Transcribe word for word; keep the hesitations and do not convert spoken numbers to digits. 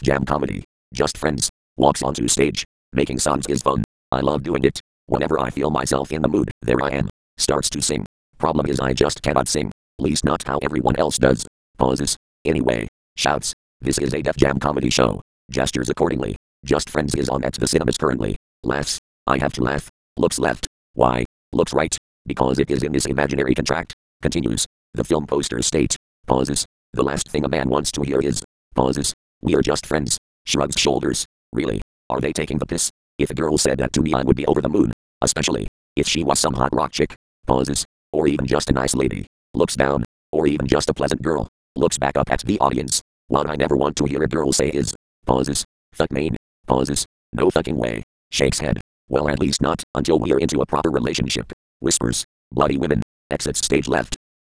Jam comedy. Just friends. Walks onto stage. Making songs is fun. I love doing it. Whenever I feel myself in the mood, there I am. Starts to sing. Problem is I just cannot sing. Least not how everyone else does. Pauses. Anyway. Shouts. This is a Def Jam comedy show. Gestures accordingly. Just Friends is on at the cinemas currently. Laughs. I have to laugh. Looks left. Why? Looks right. Because it is in this imaginary contract. Continues. The film posters state. Pauses. The last thing a man wants to hear is. Pauses. We are just friends. Shrugs shoulders. Really? Are they taking the piss? If a girl said that to me I would be over the moon. Especially. If she was some hot rock chick. Pauses. Or even just a nice lady. Looks down. Or even just a pleasant girl. Looks back up at the audience. What I never want to hear a girl say is. Pauses. Fuck main. Pauses. No fucking way. Shakes head. Well, at least not until we're into a proper relationship. Whispers. Bloody women. Exits stage left.